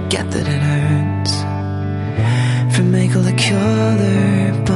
get that it hurts. From Michael the Killer.